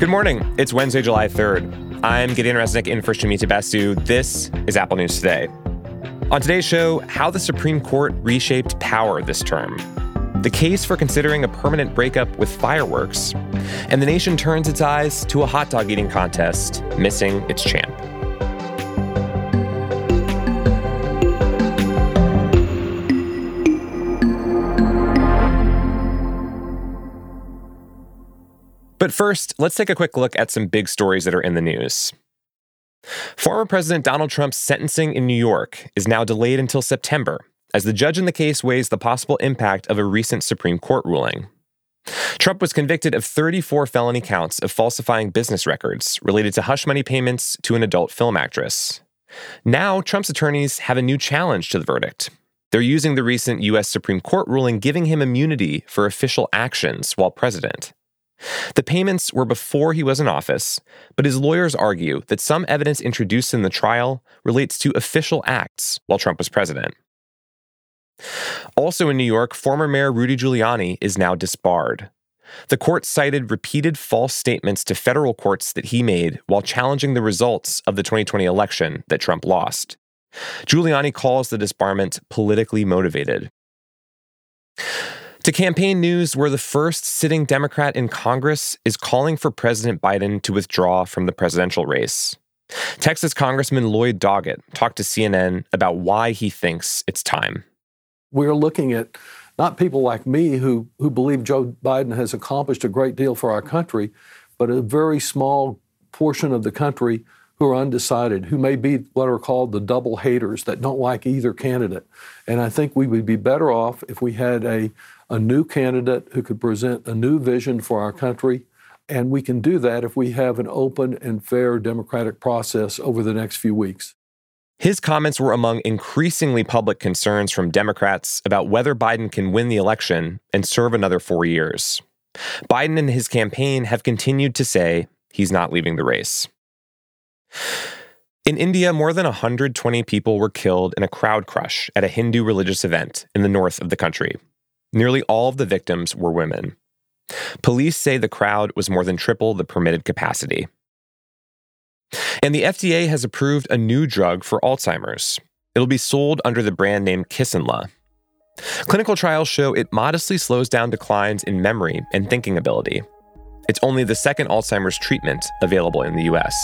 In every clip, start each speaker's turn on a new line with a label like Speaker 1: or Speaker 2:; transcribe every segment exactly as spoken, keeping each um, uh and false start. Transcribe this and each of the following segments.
Speaker 1: Good morning. It's Wednesday, July third. I'm Gideon Resnick in for Shamita Basu. This is Apple News Today. On today's show, how the Supreme Court reshaped power this term, the case for considering a permanent breakup with fireworks, and the nation turns its eyes to a hot dog eating contest missing its champ. But first, let's take a quick look at some big stories that are in the news. Former President Donald Trump's sentencing in New York is now delayed until September, as the judge in the case weighs the possible impact of a recent Supreme Court ruling. Trump was convicted of thirty-four felony counts of falsifying business records related to hush money payments to an adult film actress. Now, Trump's attorneys have a new challenge to the verdict. They're using the recent U S Supreme Court ruling giving him immunity for official actions while president. The payments were before he was in office, but his lawyers argue that some evidence introduced in the trial relates to official acts while Trump was president. Also in New York, former Mayor Rudy Giuliani is now disbarred. The court cited repeated false statements to federal courts that he made while challenging the results of the twenty twenty election that Trump lost. Giuliani calls the disbarment politically motivated. To campaign news, where the first sitting Democrat in Congress is calling for President Biden to withdraw from the presidential race. Texas Congressman Lloyd Doggett talked to C N N about why he thinks it's time.
Speaker 2: We're looking at not people like me who, who believe Joe Biden has accomplished a great deal for our country, but a very small portion of the country who are undecided, who may be what are called the double haters that don't like either candidate. And I think we would be better off if we had a, a new candidate who could present a new vision for our country. And we can do that if we have an open and fair democratic process over the next few weeks.
Speaker 1: His comments were among increasingly public concerns from Democrats about whether Biden can win the election and serve another four years. Biden and his campaign have continued to say he's not leaving the race. In India, more than one hundred twenty people were killed in a crowd crush at a Hindu religious event in the north of the country. Nearly all of the victims were women. Police say the crowd was more than triple the permitted capacity. And the F D A has approved a new drug for Alzheimer's. It'll be sold under the brand name Kisunla. Clinical trials show it modestly slows down declines in memory and thinking ability. It's only the second Alzheimer's treatment available in the U S.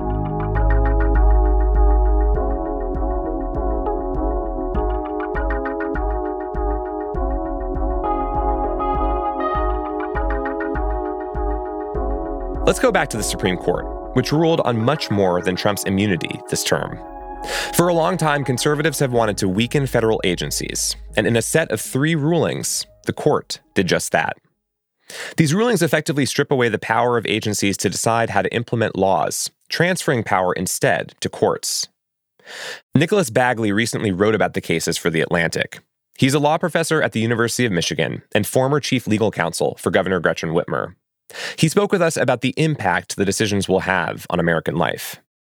Speaker 1: Let's go back to the Supreme Court, which ruled on much more than Trump's immunity this term. For a long time, conservatives have wanted to weaken federal agencies, and in a set of three rulings, the court did just that. These rulings effectively strip away the power of agencies to decide how to implement laws, transferring power instead to courts. Nicholas Bagley recently wrote about the cases for The Atlantic. He's a law professor at the University of Michigan and former chief legal counsel for Governor Gretchen Whitmer. He spoke with us about the impact the decisions will have on American life.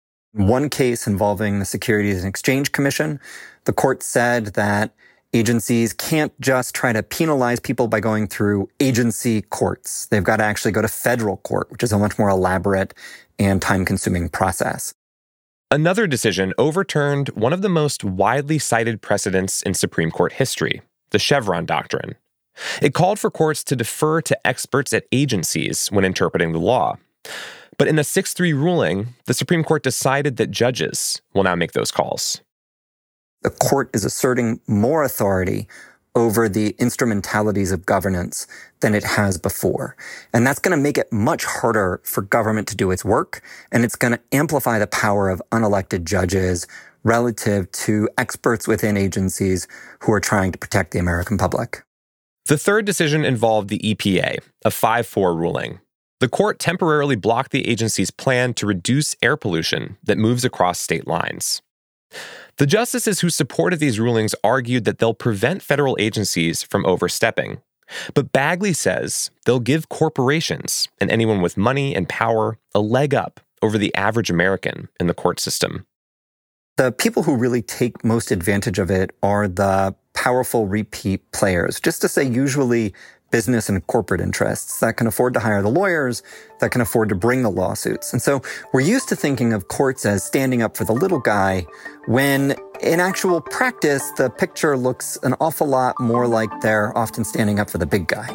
Speaker 3: One case involving the Securities and Exchange Commission, the court said that agencies can't just try to penalize people by going through agency courts. They've got to actually go to federal court, which is a much more elaborate and time-consuming process.
Speaker 1: Another decision overturned one of the most widely cited precedents in Supreme Court history, the Chevron doctrine. It called for courts to defer to experts at agencies when interpreting the law. But in a six three ruling, the Supreme Court decided that judges will now make those calls.
Speaker 3: The court is asserting more authority over the instrumentalities of governance than it has before. And that's going to make it much harder for government to do its work, and it's going to amplify the power of unelected judges relative to experts within agencies who are trying to protect the American public.
Speaker 1: The third decision involved the E P A, a five four ruling. The court temporarily blocked the agency's plan to reduce air pollution that moves across state lines. The justices who supported these rulings argued that they'll prevent federal agencies from overstepping. But Bagley says they'll give corporations and anyone with money and power a leg up over the average American in the court system.
Speaker 3: The people who really take most advantage of it are the powerful repeat players, just to say usually business and corporate interests that can afford to hire the lawyers, that can afford to bring the lawsuits. And so we're used to thinking of courts as standing up for the little guy, when in actual practice, the picture looks an awful lot more like they're often standing up for the big guy.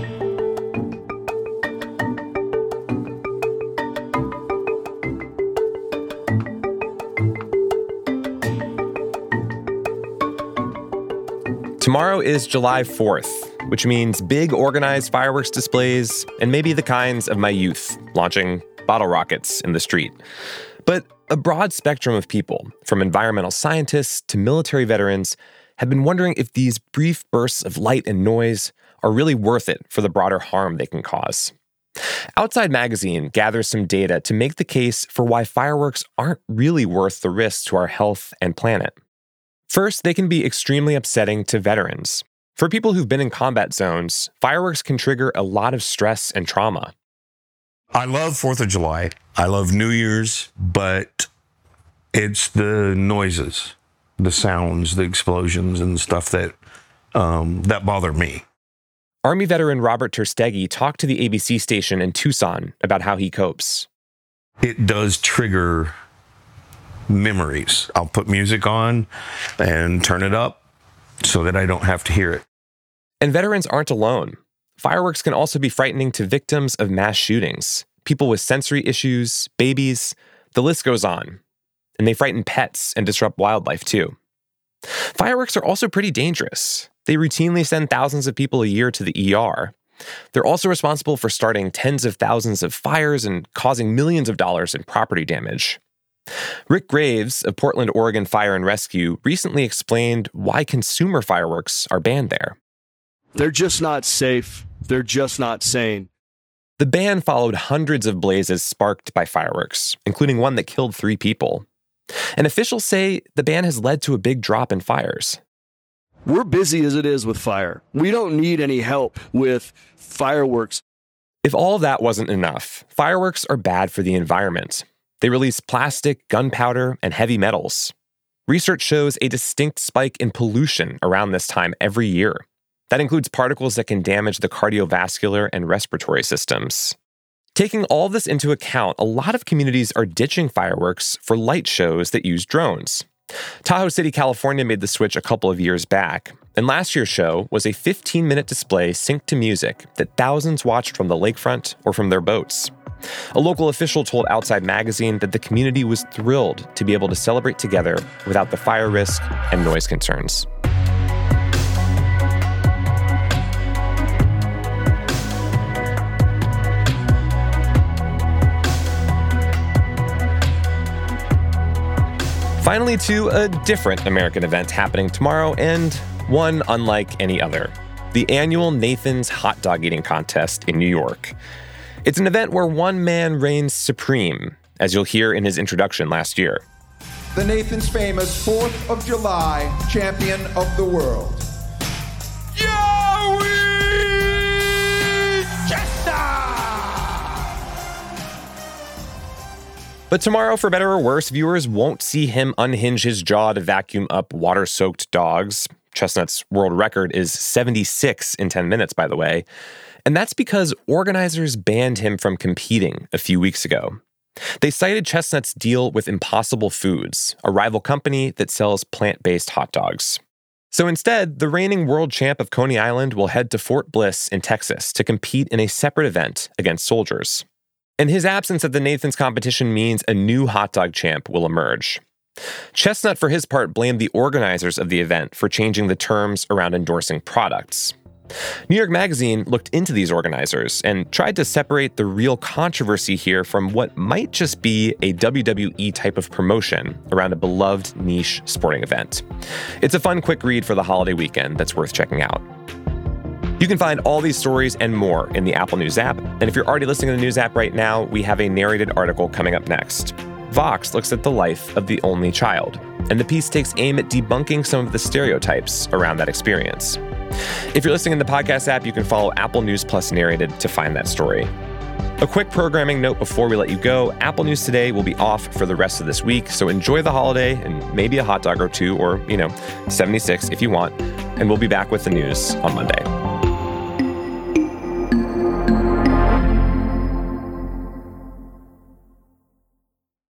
Speaker 1: Tomorrow is July fourth, which means big organized fireworks displays and maybe the kinds of my youth launching bottle rockets in the street. But a broad spectrum of people, from environmental scientists to military veterans, have been wondering if these brief bursts of light and noise are really worth it for the broader harm they can cause. Outside Magazine gathers some data to make the case for why fireworks aren't really worth the risk to our health and planet. First, they can be extremely upsetting to veterans. For people who've been in combat zones, fireworks can trigger a lot of stress and trauma.
Speaker 4: I love fourth of July. I love New Year's, but it's the noises, the sounds, the explosions and stuff that um, that bother me.
Speaker 1: Army veteran Robert Terstegi talked to the A B C station in Tucson about how he copes.
Speaker 4: It does trigger memories. I'll put music on and turn it up so that I don't have to hear it.
Speaker 1: And veterans aren't alone. Fireworks can also be frightening to victims of mass shootings, people with sensory issues, babies, the list goes on. And they frighten pets and disrupt wildlife too. Fireworks are also pretty dangerous. They routinely send thousands of people a year to the E R. They're also responsible for starting tens of thousands of fires and causing millions of dollars in property damage. Rick Graves of Portland, Oregon Fire and Rescue recently explained why consumer fireworks are banned there.
Speaker 5: They're just not safe. They're just not sane.
Speaker 1: The ban followed hundreds of blazes sparked by fireworks, including one that killed three people. And officials say the ban has led to a big drop in fires.
Speaker 5: We're busy as it is with fire. We don't need any help with fireworks.
Speaker 1: If all that wasn't enough, fireworks are bad for the environment. They release plastic, gunpowder, and heavy metals. Research shows a distinct spike in pollution around this time every year. That includes particles that can damage the cardiovascular and respiratory systems. Taking all this into account, a lot of communities are ditching fireworks for light shows that use drones. Tahoe City, California made the switch a couple of years back, and last year's show was a fifteen-minute display synced to music that thousands watched from the lakefront or from their boats. A local official told Outside Magazine that the community was thrilled to be able to celebrate together without the fire risk and noise concerns. Finally, to a different American event happening tomorrow, and one unlike any other. The annual Nathan's Hot Dog Eating Contest in New York. It's an event where one man reigns supreme, as you'll hear in his introduction last year.
Speaker 6: The Nathan's famous fourth of July champion of the world. Joey Chestnut!
Speaker 1: But tomorrow, for better or worse, viewers won't see him unhinge his jaw to vacuum up water-soaked dogs. Chestnut's world record is seventy-six in ten minutes, by the way. And that's because organizers banned him from competing a few weeks ago. They cited Chestnut's deal with Impossible Foods, a rival company that sells plant-based hot dogs. So instead, the reigning world champ of Coney Island will head to Fort Bliss in Texas to compete in a separate event against soldiers. And his absence at the Nathan's competition means a new hot dog champ will emerge. Chestnut, for his part, blamed the organizers of the event for changing the terms around endorsing products. New York Magazine looked into these organizers and tried to separate the real controversy here from what might just be a W W E type of promotion around a beloved niche sporting event. It's a fun, quick read for the holiday weekend that's worth checking out. You can find all these stories and more in the Apple News app. And if you're already listening to the News app right now, we have a narrated article coming up next. Vox looks at the life of the only child, and the piece takes aim at debunking some of the stereotypes around that experience. If you're listening in the podcast app, you can follow Apple News Plus Narrated to find that story. A quick programming note before we let you go. Apple News Today will be off for the rest of this week, so enjoy the holiday and maybe a hot dog or two, or, you know, seventy-six if you want. And we'll be back with the news on Monday.